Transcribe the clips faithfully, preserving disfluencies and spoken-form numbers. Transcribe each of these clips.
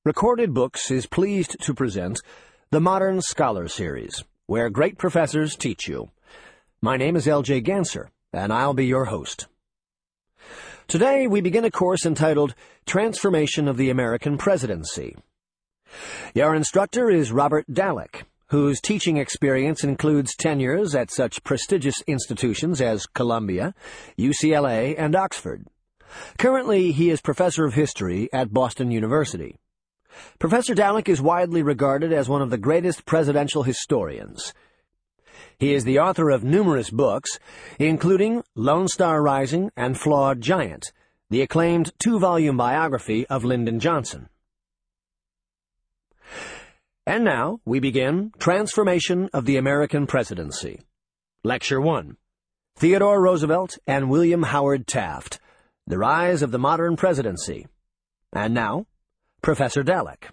Recorded Books is pleased to present the Modern Scholar Series, where great professors teach you. My name is L J Ganser, and I'll be your host. Today we begin a course entitled Transformation of the American Presidency. Your instructor is Robert Dallek, whose teaching experience includes tenures at such prestigious institutions as Columbia, U C L A, and Oxford. Currently, he is professor of history at Boston University. Professor Dallek is widely regarded as one of the greatest presidential historians. He is the author of numerous books, including Lone Star Rising and Flawed Giant, the acclaimed two-volume biography of Lyndon Johnson. And now we begin Transformation of the American Presidency. Lecture one. Theodore Roosevelt and William Howard Taft, The Rise of the Modern Presidency. And now, Professor Dallek.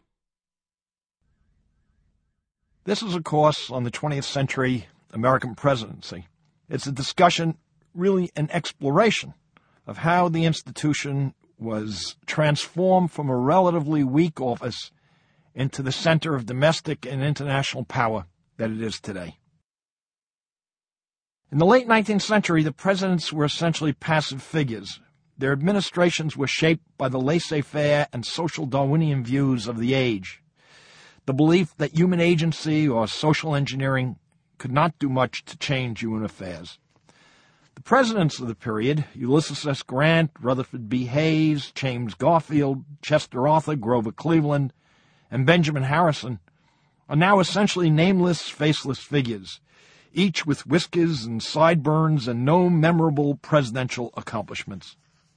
This is a course on the twentieth century American presidency. It's a discussion, really an exploration, of how the institution was transformed from a relatively weak office into the center of domestic and international power that it is today. In the late nineteenth century, the presidents were essentially passive figures. Their administrations were shaped by the laissez-faire and social Darwinian views of the age, the belief that human agency or social engineering could not do much to change human affairs. The presidents of the period, Ulysses S. Grant, Rutherford B. Hayes, James Garfield, Chester Arthur, Grover Cleveland, and Benjamin Harrison, are now essentially nameless, faceless figures, each with whiskers and sideburns and no memorable presidential accomplishments.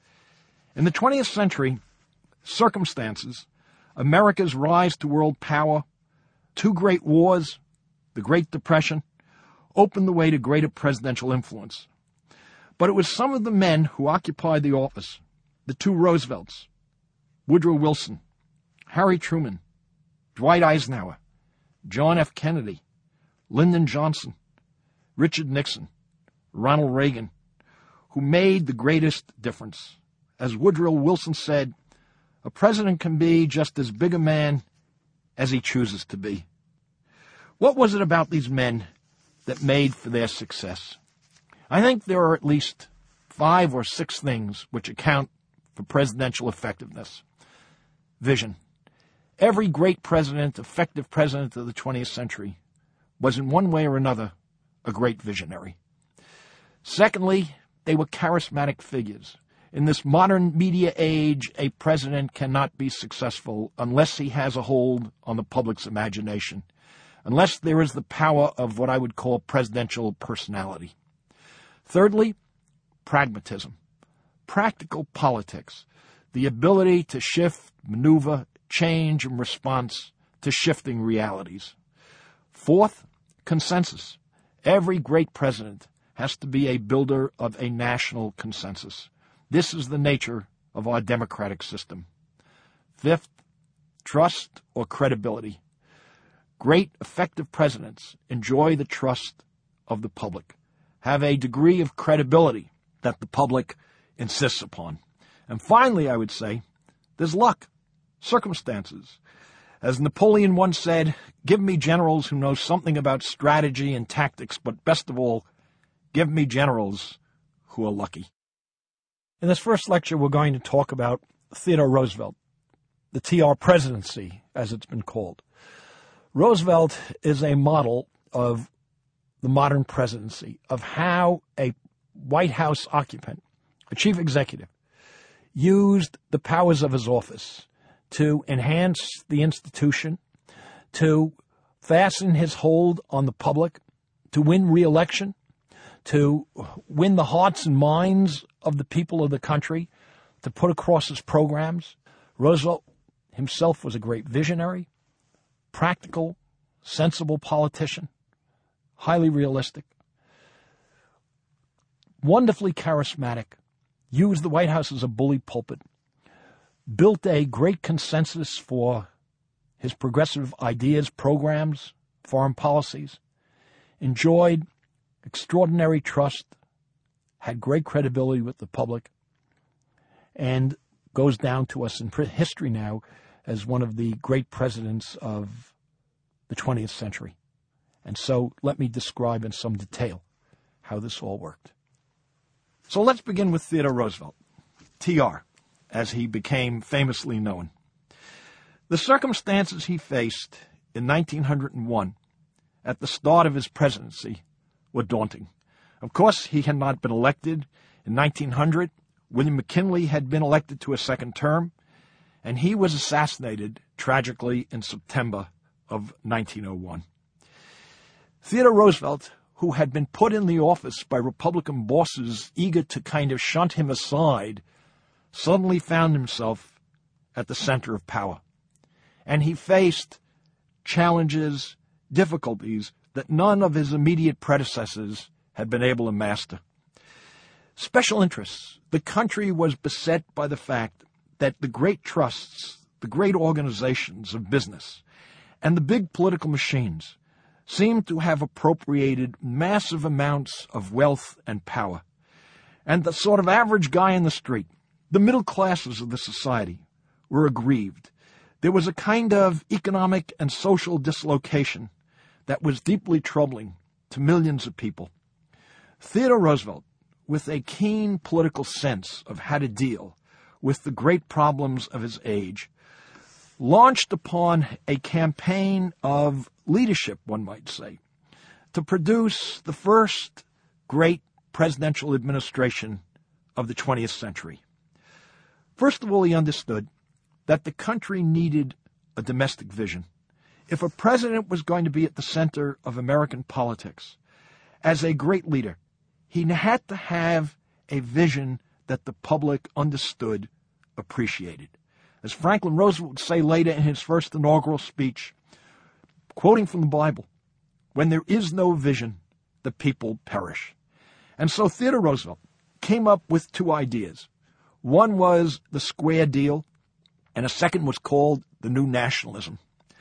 In the twentieth century, circumstances, America's rise to world power, two great wars, the Great Depression, opened the way to greater presidential influence. But it was some of the men who occupied the office, the two Roosevelts, Woodrow Wilson, Harry Truman, Dwight Eisenhower, John F. Kennedy, Lyndon Johnson, Richard Nixon, Ronald Reagan, who made the greatest difference. As Woodrow Wilson said, a president can be just as big a man as he chooses to be. What was it about these men that made for their success? I think there are at least five or six things which account for presidential effectiveness. Vision. Every great president, effective president of the twentieth century, was in one way or another a great visionary. Secondly, they were charismatic figures. In this modern media age, a president cannot be successful unless he has a hold on the public's imagination, unless there is the power of what I would call presidential personality. Thirdly, pragmatism, practical politics, the ability to shift, maneuver, change in response to shifting realities. Fourth, consensus. Every great president has to be a builder of a national consensus. This is the nature of our democratic system. Fifth, trust or credibility. Great, effective presidents enjoy the trust of the public, have a degree of credibility that the public insists upon. And finally, I would say, there's luck, circumstances. As Napoleon once said, give me generals who know something about strategy and tactics, but best of all, give me generals who are lucky. In this first lecture, we're going to talk about Theodore Roosevelt, the T R presidency, as it's been called. Roosevelt is a model of the modern presidency, of how a White House occupant, a chief executive, used the powers of his office to enhance the institution, to fasten his hold on the public, to win re-election, to win the hearts and minds of the people of the country, to put across his programs. Roosevelt himself was a great visionary, practical, sensible politician, highly realistic, wonderfully charismatic, used the White House as a bully pulpit, built a great consensus for his progressive ideas, programs, foreign policies, enjoyed extraordinary trust, had great credibility with the public, and goes down to us in history now as one of the great presidents of the twentieth century. And so let me describe in some detail how this all worked. So let's begin with Theodore Roosevelt, T R, as he became famously known. The circumstances he faced in nineteen oh one, at the start of his presidency, were daunting. Of course, he had not been elected. In nineteen hundred, William McKinley had been elected to a second term, and he was assassinated tragically in September of nineteen oh one. Theodore Roosevelt, who had been put in the office by Republican bosses eager to kind of shunt him aside, suddenly found himself at the center of power. And he faced challenges, difficulties that none of his immediate predecessors had been able to master. Special interests. The country was beset by the fact that the great trusts, the great organizations of business, and the big political machines seemed to have appropriated massive amounts of wealth and power. And the sort of average guy in the street, the middle classes of the society, were aggrieved. There was a kind of economic and social dislocation that was deeply troubling to millions of people. Theodore Roosevelt, with a keen political sense of how to deal with the great problems of his age, launched upon a campaign of leadership, one might say, to produce the first great presidential administration of the twentieth century. First of all, he understood that the country needed a domestic vision. If a president was going to be at the center of American politics, as a great leader, he had to have a vision that the public understood, appreciated. As Franklin Roosevelt would say later in his first inaugural speech, quoting from the Bible, "When there is no vision, the people perish." And so Theodore Roosevelt came up with two ideas. One was the square deal, and a second was called the New Nationalism.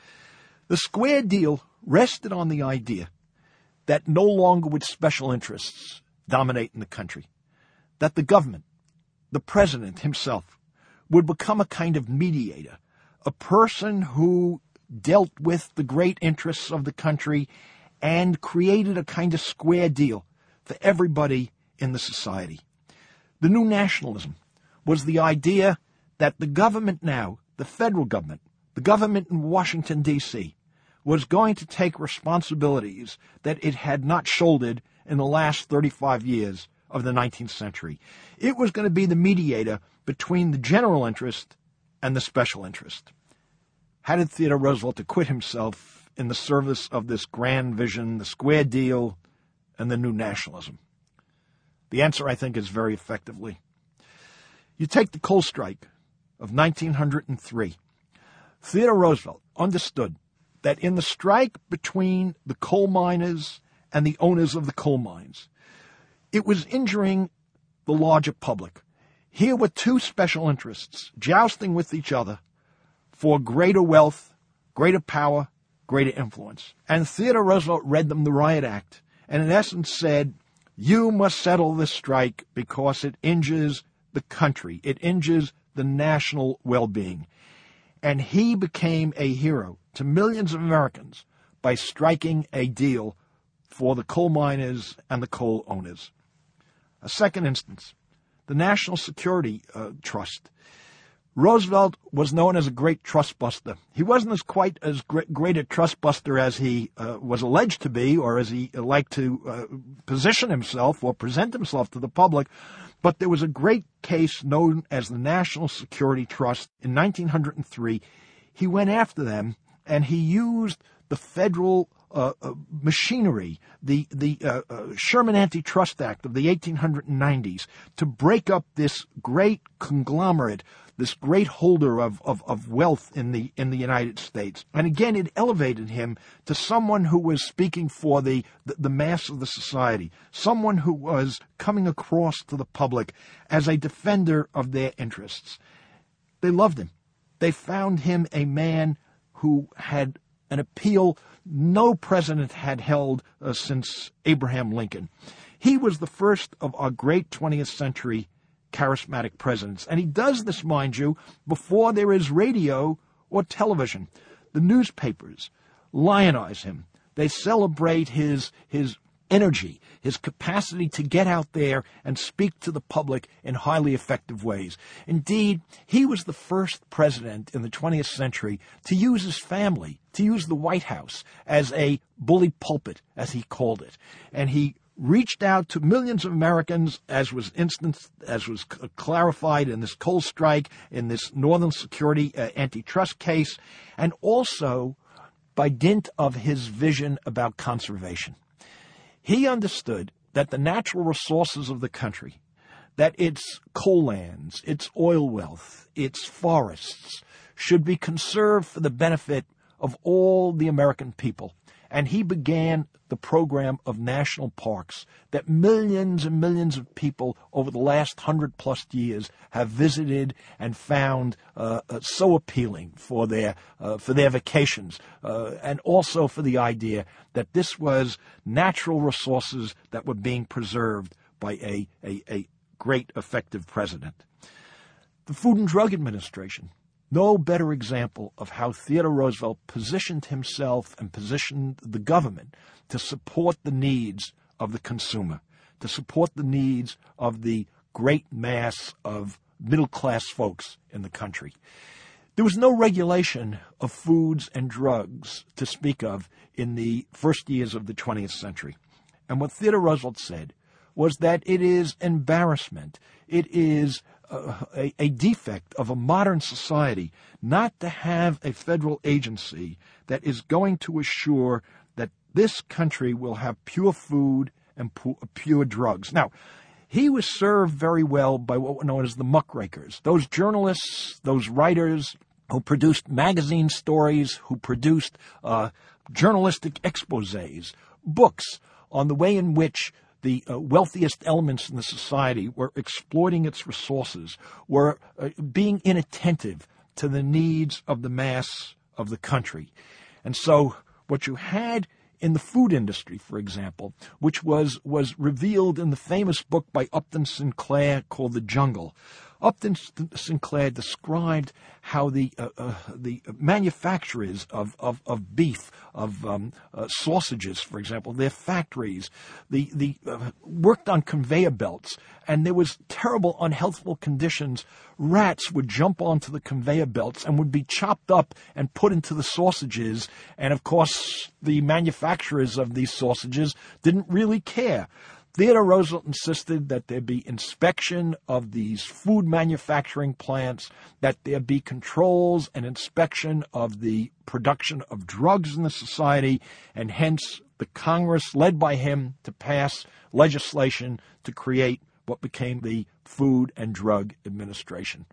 The square deal rested on the idea that no longer would special interests dominate in the country, that the government, the president himself, would become a kind of mediator, a person who dealt with the great interests of the country and created a kind of square deal for everybody in the society. The New Nationalism was the idea that the government now, the federal government, the government in Washington, D C, was going to take responsibilities that it had not shouldered in the last thirty-five years of the nineteenth century. It was going to be the mediator between the general interest and the special interest. How did Theodore Roosevelt acquit himself in the service of this grand vision, the square deal, and the New Nationalism? The answer, I think, is very effectively. You take the coal strike of nineteen oh three. Theodore Roosevelt understood that in the strike between the coal miners and the owners of the coal mines, it was injuring the larger public. Here were two special interests jousting with each other for greater wealth, greater power, greater influence. And Theodore Roosevelt read them the Riot Act and in essence said, you must settle this strike because it injures the country. It injures the national well-being. And he became a hero to millions of Americans by striking a deal for the coal miners and the coal owners. A second instance, the National Security uh, Trust. Roosevelt was known as a great trust buster. He wasn't as quite as great, great a trust buster as he uh, was alleged to be, or as he liked to uh, position himself or present himself to the public, but there was a great case known as the National Security Trust in nineteen oh three. He went after them, and he used the federal uh, uh, machinery, the, the uh, uh, Sherman Antitrust Act of the eighteen nineties, to break up this great conglomerate, this great holder of, of, of wealth in the in the United States. And again, it elevated him to someone who was speaking for the, the, the mass of the society, someone who was coming across to the public as a defender of their interests. They loved him. They found him a man who had an appeal no president had held uh, since Abraham Lincoln. He was the first of our great twentieth century charismatic presidents. And he does this, mind you, before there is radio or television. The newspapers lionize him. They celebrate his his energy, his capacity to get out there and speak to the public in highly effective ways. Indeed, he was the first president in the twentieth century to use his family, to use the White House as a bully pulpit, as he called it. And he reached out to millions of Americans, as was instanced, as was c- clarified in this coal strike, in this Northern Security uh, antitrust case, and also by dint of his vision about conservation. He understood that the natural resources of the country, that its coal lands, its oil wealth, its forests, should be conserved for the benefit of all the American people. And he began the program of national parks that millions and millions of people over the last hundred plus years have visited and found uh, uh, so appealing for their uh, for their vacations, uh, and also for the idea that this was natural resources that were being preserved by a, a, a great effective president. The Food and Drug Administration. No better example of how Theodore Roosevelt positioned himself and positioned the government to support the needs of the consumer, to support the needs of the great mass of middle-class folks in the country. There was no regulation of foods and drugs to speak of in the first years of the twentieth century. And what Theodore Roosevelt said was that it is embarrassment, it is Uh, a, a defect of a modern society not to have a federal agency that is going to assure that this country will have pure food and pu- pure drugs. Now, he was served very well by what were known as the muckrakers, those journalists, those writers who produced magazine stories, who produced uh, journalistic exposés, books on the way in which the uh, wealthiest elements in the society were exploiting its resources, were uh, being inattentive to the needs of the mass of the country. And so what you had in the food industry, for example, which was, was revealed in the famous book by Upton Sinclair called The Jungle. Upton Sinclair described how the uh, uh, the manufacturers of, of, of beef, of um, uh, sausages, for example, their factories, the the uh, worked on conveyor belts, and there was terrible, unhealthful conditions. Rats would jump onto the conveyor belts and would be chopped up and put into the sausages, and of course, the manufacturers of these sausages didn't really care. Theodore Roosevelt insisted that there be inspection of these food manufacturing plants, that there be controls and inspection of the production of drugs in the society, and hence the Congress, led by him, to pass legislation to create what became the Food and Drug Administration.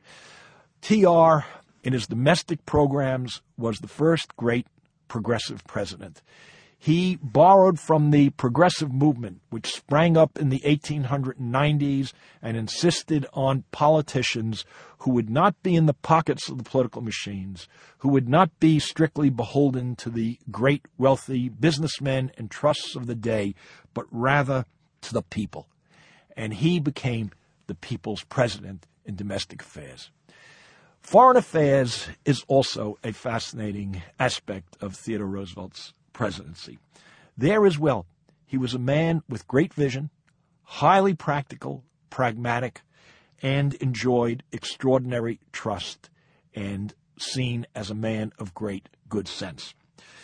T R, in his domestic programs, was the first great progressive president. He borrowed from the progressive movement, which sprang up in the eighteen nineties and insisted on politicians who would not be in the pockets of the political machines, who would not be strictly beholden to the great wealthy businessmen and trusts of the day, but rather to the people. And he became the people's president in domestic affairs. Foreign affairs is also a fascinating aspect of Theodore Roosevelt's presidency. There as well, he was a man with great vision, highly practical, pragmatic, and enjoyed extraordinary trust and seen as a man of great good sense.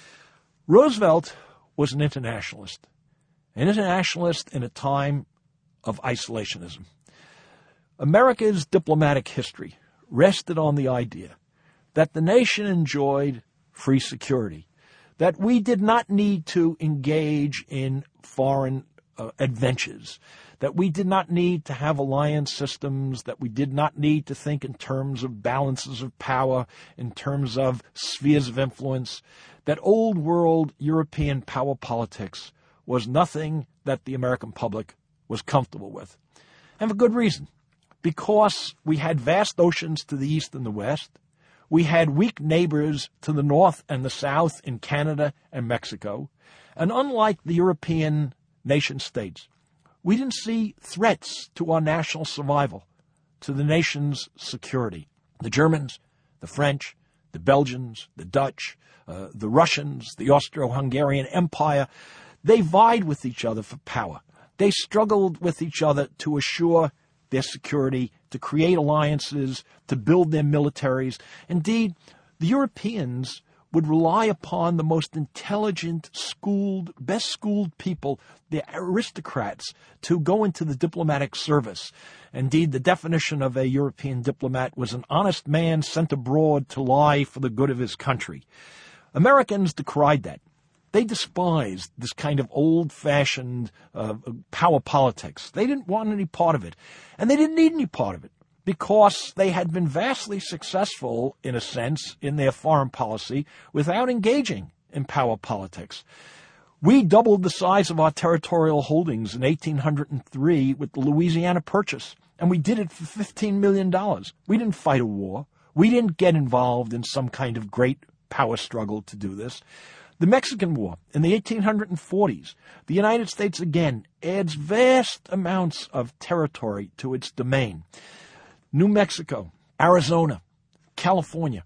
Roosevelt was an internationalist, an internationalist in a time of isolationism. America's diplomatic history rested on the idea that the nation enjoyed free security, that we did not need to engage in foreign uh, adventures, that we did not need to have alliance systems, that we did not need to think in terms of balances of power, in terms of spheres of influence, that old world European power politics was nothing that the American public was comfortable with. And for good reason, because we had vast oceans to the east and the west. We had weak neighbors to the north and the south in Canada and Mexico. And unlike the European nation states, we didn't see threats to our national survival, to the nation's security. The Germans, the French, the Belgians, the Dutch, uh, the Russians, the Austro-Hungarian Empire, they vied with each other for power. They struggled with each other to assure their security, to create alliances, to build their militaries. Indeed, the Europeans would rely upon the most intelligent, schooled, best-schooled people, the aristocrats, to go into the diplomatic service. Indeed, the definition of a European diplomat was an honest man sent abroad to lie for the good of his country. Americans decried that. They despised this kind of old-fashioned uh, power politics. They didn't want any part of it, and they didn't need any part of it, because they had been vastly successful, in a sense, in their foreign policy without engaging in power politics. We doubled the size of our territorial holdings in eighteen hundred three with the Louisiana Purchase, and we did it for fifteen million dollars. We didn't fight a war. We didn't get involved in some kind of great power struggle to do this. The Mexican War in the eighteen forties, the United States again adds vast amounts of territory to its domain. New Mexico, Arizona, California,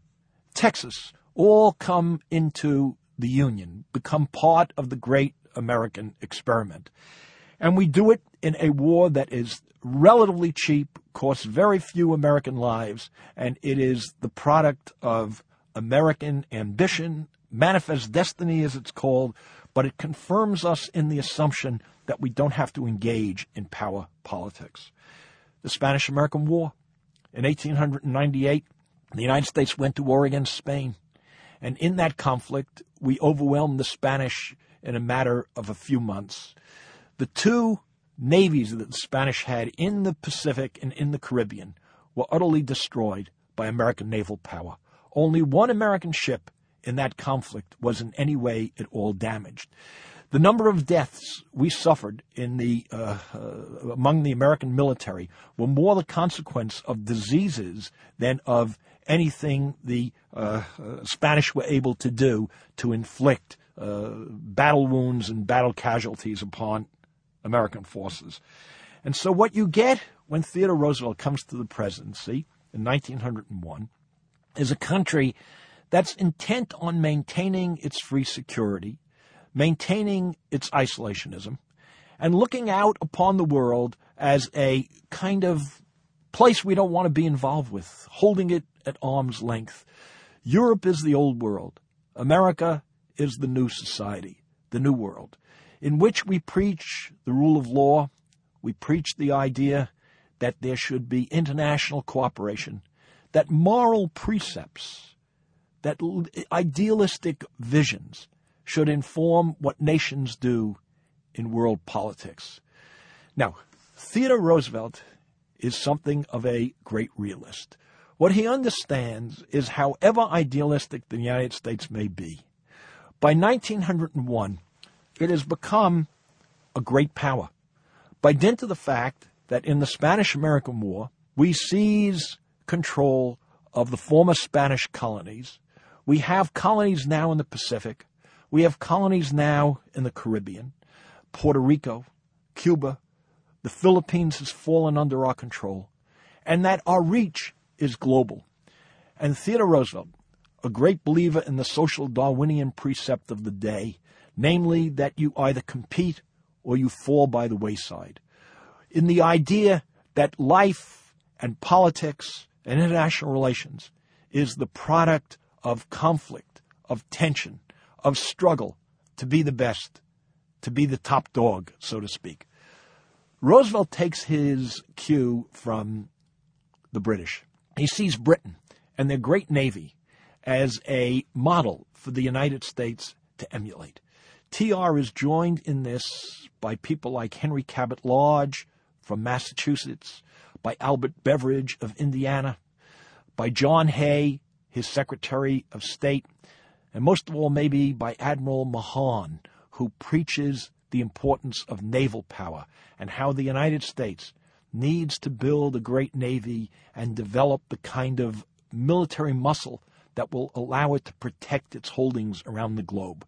Texas all come into the Union, become part of the great American experiment. And we do it in a war that is relatively cheap, costs very few American lives, and it is the product of American ambition, manifest destiny as it's called, but it confirms us in the assumption that we don't have to engage in power politics. The Spanish-American War. In eighteen ninety-eight, the United States went to war against Spain, and in that conflict, we overwhelmed the Spanish in a matter of a few months. The two navies that the Spanish had in the Pacific and in the Caribbean were utterly destroyed by American naval power. Only one American ship in that conflict was in any way at all damaged. The number of deaths we suffered in the uh, uh, among the American military were more the consequence of diseases than of anything the uh, uh, Spanish were able to do to inflict uh, battle wounds and battle casualties upon American forces. And so what you get when Theodore Roosevelt comes to the presidency in nineteen oh one is a country that's intent on maintaining its free security, maintaining its isolationism, and looking out upon the world as a kind of place we don't want to be involved with, holding it at arm's length. Europe is the old world. America is the new society, the new world, in which we preach the rule of law. We preach the idea that there should be international cooperation, that moral precepts, that idealistic visions should inform what nations do in world politics. Now, Theodore Roosevelt is something of a great realist. What he understands is, however idealistic the United States may be, by nineteen oh one, it has become a great power, by dint of the fact that in the Spanish-American War, we seize control of the former Spanish colonies. We have colonies now in the Pacific. We have colonies now in the Caribbean, Puerto Rico, Cuba. The Philippines has fallen under our control, and that our reach is global. And Theodore Roosevelt, a great believer in the social Darwinian precept of the day, namely that you either compete or you fall by the wayside, in the idea that life and politics and international relations is the product of conflict, of tension, of struggle to be the best, to be the top dog, so to speak. Roosevelt takes his cue from the British. He sees Britain and their great navy as a model for the United States to emulate. T R is joined in this by people like Henry Cabot Lodge from Massachusetts, by Albert Beveridge of Indiana, by John Hay, his Secretary of State, and most of all maybe by Admiral Mahon, who preaches the importance of naval power and how the United States needs to build a great navy and develop the kind of military muscle that will allow it to protect its holdings around the globe.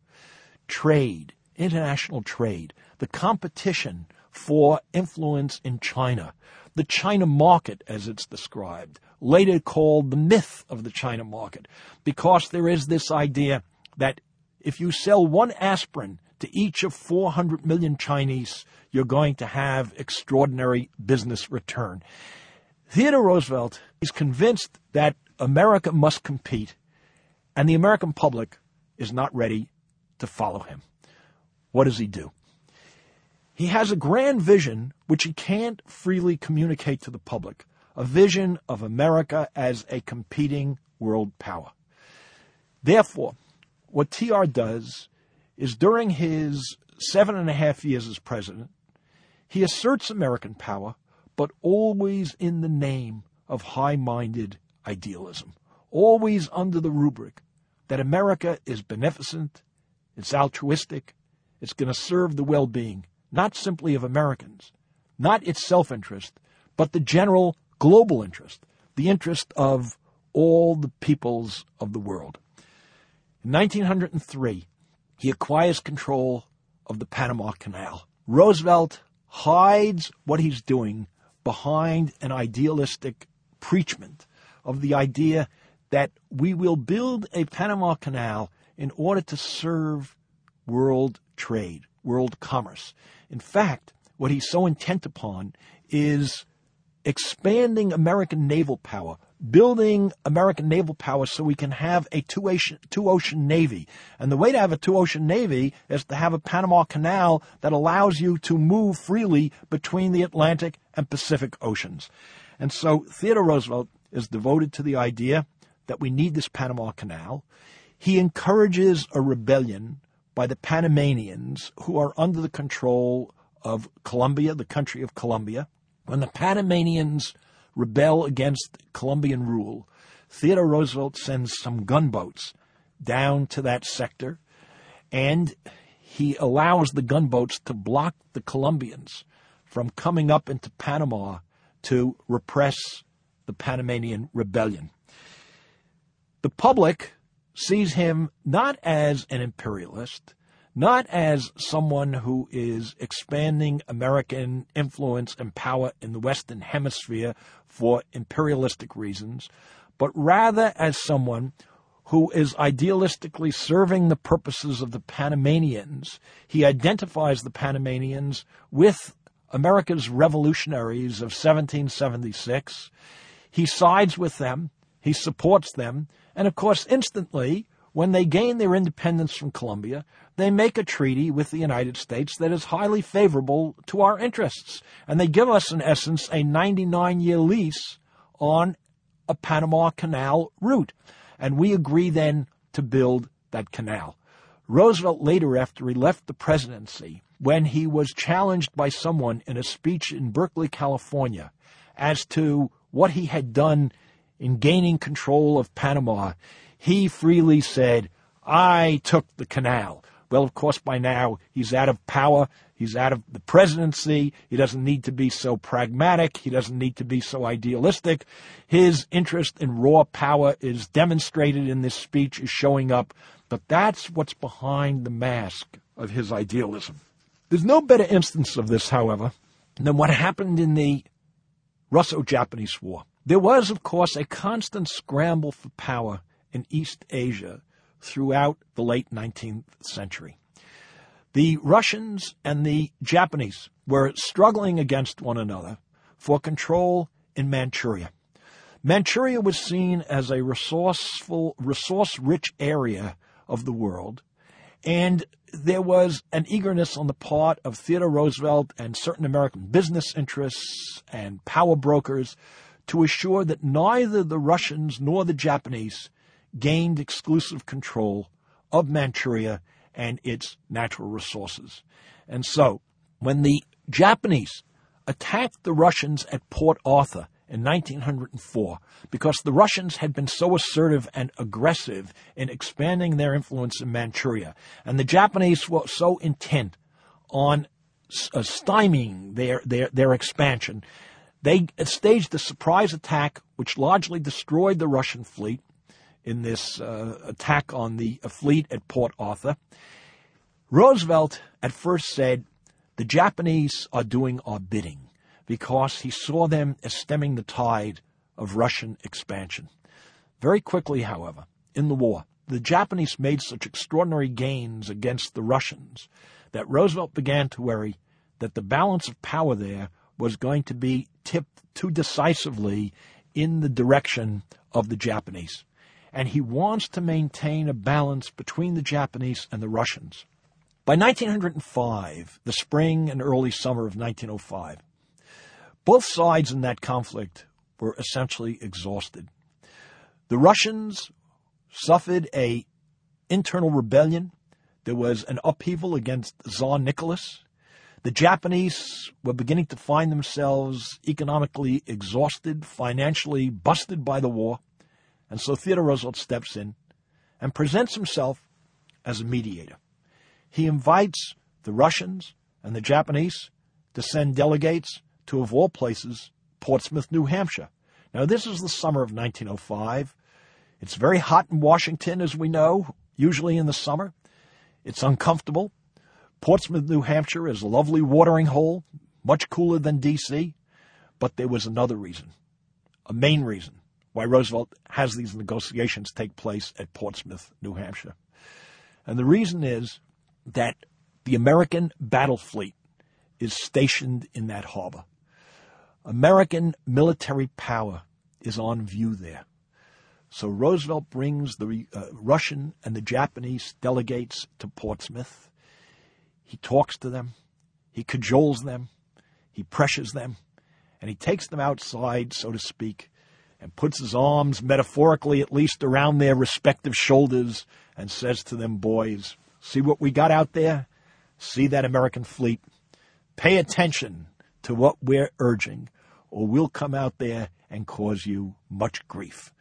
Trade, international trade, the competition for influence in China, the China market as it's described, later called the myth of the China market, because there is this idea that if you sell one aspirin to each of four hundred million Chinese, you're going to have extraordinary business return. Theodore Roosevelt is convinced that America must compete, and the American public is not ready to follow him. What does he do? He has a grand vision which he can't freely communicate to the public, a vision of America as a competing world power. Therefore, what T R does is during his seven and a half years as president, he asserts American power, but always in the name of high-minded idealism, always under the rubric that America is beneficent, it's altruistic, it's going to serve the well-being, not simply of Americans, not its self-interest, but the general global interest, the interest of all the peoples of the world. In nineteen oh three, he acquires control of the Panama Canal. Roosevelt hides what he's doing behind an idealistic preachment of the idea that we will build a Panama Canal in order to serve world trade, world commerce. In fact, what he's so intent upon is expanding American naval power, building American naval power so we can have a two-ocean, two-ocean navy. And the way to have a two-ocean navy is to have a Panama Canal that allows you to move freely between the Atlantic and Pacific Oceans. And so Theodore Roosevelt is devoted to the idea that we need this Panama Canal. He encourages a rebellion by the Panamanians, who are under the control of Colombia, the country of Colombia. When the Panamanians rebel against Colombian rule, Theodore Roosevelt sends some gunboats down to that sector, and he allows the gunboats to block the Colombians from coming up into Panama to repress the Panamanian rebellion. The public sees him not as an imperialist, not as someone who is expanding American influence and power in the Western Hemisphere for imperialistic reasons, but rather as someone who is idealistically serving the purposes of the Panamanians. He identifies the Panamanians with America's revolutionaries of seventeen seventy-six. He sides with them, he supports them, and of course instantly, when they gain their independence from Colombia, they make a treaty with the United States that is highly favorable to our interests. And they give us, in essence, a ninety-nine year lease on a Panama Canal route. And we agree then to build that canal. Roosevelt later, after he left the presidency, when he was challenged by someone in a speech in Berkeley, California, as to what he had done in gaining control of Panama, he freely said, I took the canal. Well, of course, by now, he's out of power. He's out of the presidency. He doesn't need to be so pragmatic. He doesn't need to be so idealistic. His interest in raw power is demonstrated in this speech, is showing up. But that's what's behind the mask of his idealism. There's no better instance of this, however, than what happened in the Russo-Japanese War. There was, of course, a constant scramble for power in East Asia throughout the late nineteenth century. The Russians and the Japanese were struggling against one another for control in Manchuria. Manchuria was seen as a resourceful, resource-rich area of the world, and there was an eagerness on the part of Theodore Roosevelt and certain American business interests and power brokers to assure that neither the Russians nor the Japanese gained exclusive control of Manchuria and its natural resources. And so, when the Japanese attacked the Russians at Port Arthur in nineteen oh four, because the Russians had been so assertive and aggressive in expanding their influence in Manchuria, and the Japanese were so intent on uh, stymieing their, their, their expansion, they staged a surprise attack which largely destroyed the Russian fleet in this uh, attack on the uh, fleet at Port Arthur. Roosevelt at first said, the Japanese are doing our bidding, because he saw them as stemming the tide of Russian expansion. Very quickly, however, in the war, the Japanese made such extraordinary gains against the Russians that Roosevelt began to worry that the balance of power there was going to be tipped too decisively in the direction of the Japanese. And he wants to maintain a balance between the Japanese and the Russians. By nineteen oh five, the spring and early summer of nineteen oh five, both sides in that conflict were essentially exhausted. The Russians suffered a internal rebellion. There was an upheaval against Tsar Nicholas. The Japanese were beginning to find themselves economically exhausted, financially busted by the war. And so Theodore Roosevelt steps in and presents himself as a mediator. He invites the Russians and the Japanese to send delegates to, of all places, Portsmouth, New Hampshire. Now, this is the summer of nineteen oh five. It's very hot in Washington, as we know, usually in the summer. It's uncomfortable. Portsmouth, New Hampshire is a lovely watering hole, much cooler than D C. But there was another reason, a main reason, why Roosevelt has these negotiations take place at Portsmouth, New Hampshire. And the reason is that the American battle fleet is stationed in that harbor. American military power is on view there. So Roosevelt brings the uh, Russian and the Japanese delegates to Portsmouth. He talks to them, he cajoles them, he pressures them, and he takes them outside, so to speak, and puts his arms, metaphorically at least, around their respective shoulders and says to them, boys, see what we got out there? See that American fleet? Pay attention to what we're urging, or we'll come out there and cause you much grief.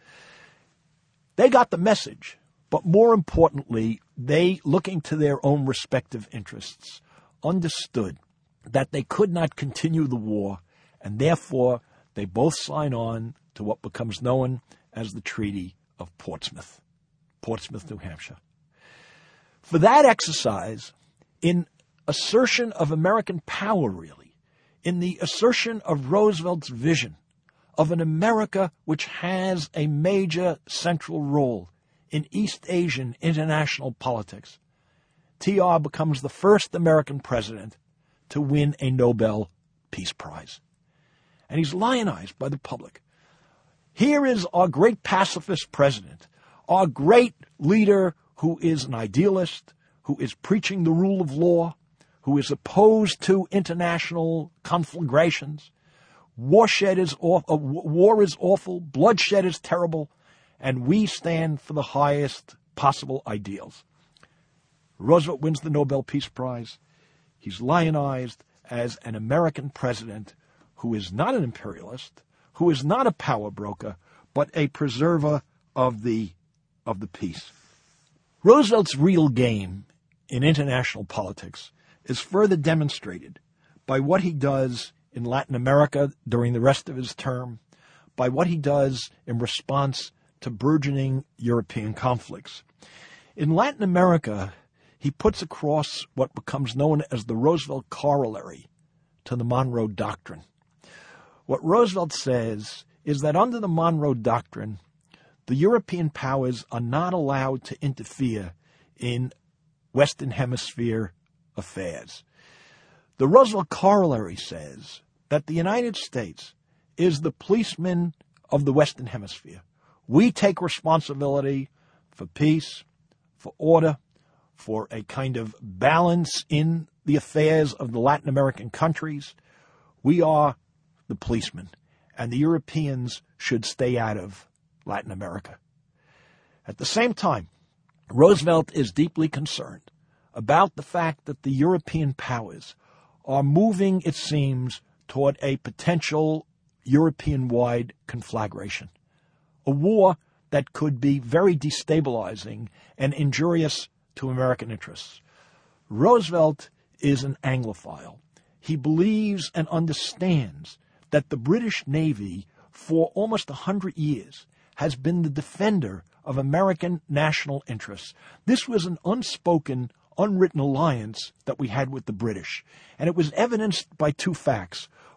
They got the message, but more importantly, they, looking to their own respective interests, understood that they could not continue the war, and therefore they both sign on to what becomes known as the Treaty of Portsmouth, Portsmouth, New Hampshire. For that exercise, in assertion of American power, really, in the assertion of Roosevelt's vision of an America which has a major central role in East Asian international politics, T R becomes the first American president to win a Nobel Peace Prize. And he's lionized by the public. Here is our great pacifist president, our great leader who is an idealist, who is preaching the rule of law, who is opposed to international conflagrations. Warshed is aw- uh, war is awful, bloodshed is terrible, and we stand for the highest possible ideals. Roosevelt wins the Nobel Peace Prize. He's lionized as an American president who is not an imperialist, who is not a power broker, but a preserver of the of the peace. Roosevelt's real game in international politics is further demonstrated by what he does in Latin America during the rest of his term, by what he does in response to burgeoning European conflicts. In Latin America, he puts across what becomes known as the Roosevelt corollary to the Monroe Doctrine. What Roosevelt says is that under the Monroe Doctrine, the European powers are not allowed to interfere in Western Hemisphere affairs. The Roosevelt corollary says that the United States is the policeman of the Western Hemisphere. We take responsibility for peace, for order, for a kind of balance in the affairs of the Latin American countries. We are the policemen, and the Europeans should stay out of Latin America. At the same time, Roosevelt is deeply concerned about the fact that the European powers are moving, it seems, toward a potential European-wide conflagration, a war that could be very destabilizing and injurious to American interests. Roosevelt is an Anglophile. He believes and understands that the British Navy, for almost a hundred years, has been the defender of American national interests. This was an unspoken, unwritten alliance that we had with the British, and it was evidenced by two facts.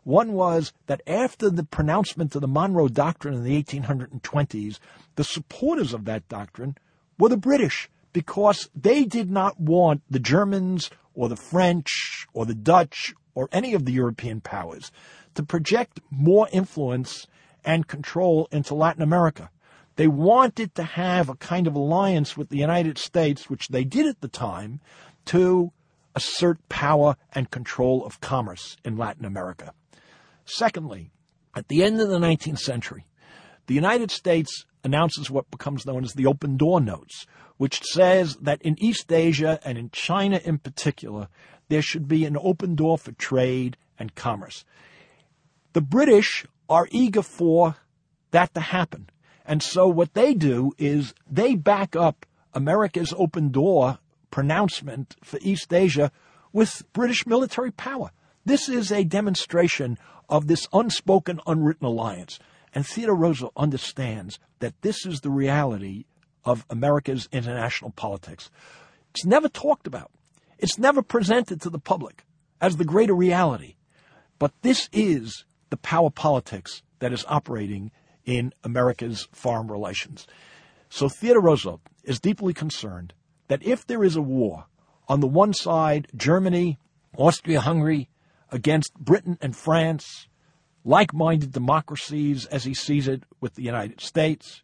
One was that after the pronouncement of the Monroe Doctrine in the eighteen twenties, the supporters of that doctrine were the British, because they did not want the Germans or the French or the Dutch or any of the European powers to project more influence and control into Latin America. They wanted to have a kind of alliance with the United States, which they did at the time, to assert power and control of commerce in Latin America. Secondly, at the end of the nineteenth century, the United States announces what becomes known as the Open Door Notes, which says that in East Asia and in China in particular, there should be an open door for trade and commerce. The British are eager for that to happen. And so what they do is they back up America's open door pronouncement for East Asia with British military power. This is a demonstration of this unspoken, unwritten alliance. And Theodore Roosevelt understands that this is the reality of America's international politics. It's never talked about. It's never presented to the public as the greater reality. But this is the power politics that is operating in America's foreign relations. So Theodore Roosevelt is deeply concerned that if there is a war, on the one side, Germany, Austria-Hungary, against Britain and France, like-minded democracies as he sees it with the United States,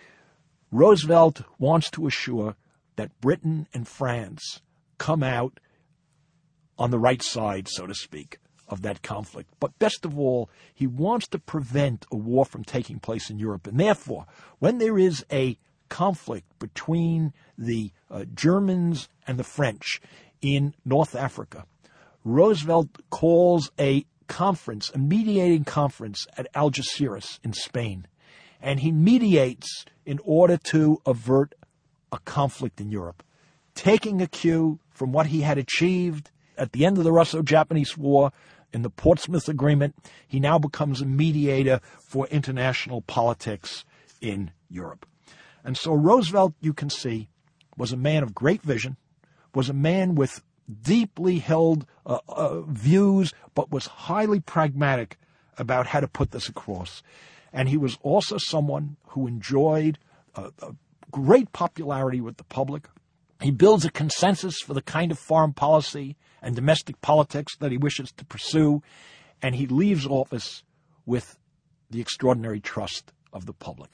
Roosevelt wants to assure that Britain and France come out on the right side, so to speak, of that conflict. But best of all, he wants to prevent a war from taking place in Europe. And therefore, when there is a conflict between the uh, Germans and the French in North Africa, Roosevelt calls a conference, a mediating conference at Algeciras in Spain. And he mediates in order to avert a conflict in Europe, taking a cue from what he had achieved at the end of the Russo-Japanese War in the Portsmouth Agreement. He now becomes a mediator for international politics in Europe. And so Roosevelt, you can see, was a man of great vision, was a man with deeply held uh, uh, views, but was highly pragmatic about how to put this across. And he was also someone who enjoyed uh, a great popularity with the public. He builds a consensus for the kind of foreign policy and domestic politics that he wishes to pursue, and he leaves office with the extraordinary trust of the public.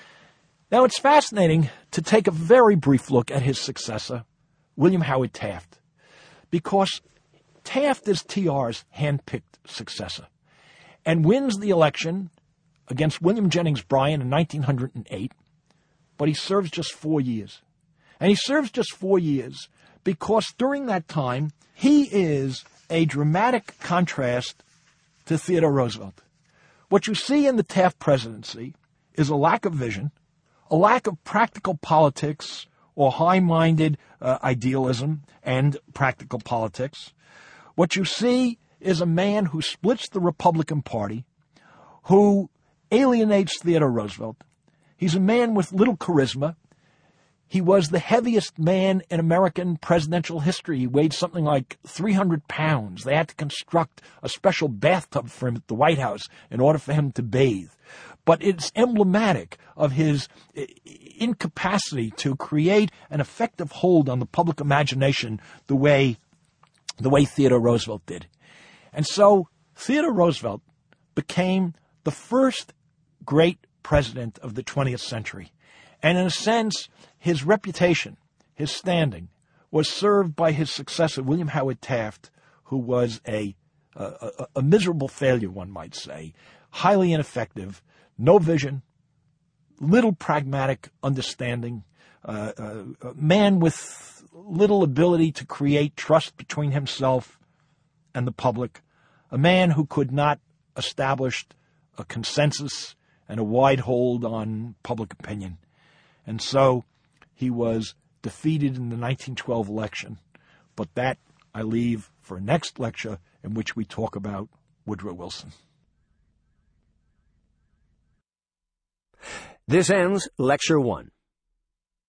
Now, it's fascinating to take a very brief look at his successor, William Howard Taft, because Taft is T R's hand-picked successor and wins the election against William Jennings Bryan in nineteen oh eight, but he serves just four years. And he serves just four years because during that time, he is a dramatic contrast to Theodore Roosevelt. What you see in the Taft presidency is a lack of vision, a lack of practical politics or high-minded uh, idealism and practical politics. What you see is a man who splits the Republican Party, who alienates Theodore Roosevelt. He's a man with little charisma. He was the heaviest man in American presidential history. He weighed something like three hundred pounds. They had to construct a special bathtub for him at the White House in order for him to bathe. But it's emblematic of his incapacity to create an effective hold on the public imagination the way, the way Theodore Roosevelt did. And so Theodore Roosevelt became the first great president of the twentieth century. And in a sense, his reputation, his standing, was served by his successor, William Howard Taft, who was a, a, a miserable failure, one might say, highly ineffective, no vision, little pragmatic understanding, uh, uh, a man with little ability to create trust between himself and the public, a man who could not establish a consensus and a wide hold on public opinion. And so he was defeated in the nineteen twelve election. But that I leave for a next lecture in which we talk about Woodrow Wilson. This ends Lecture one.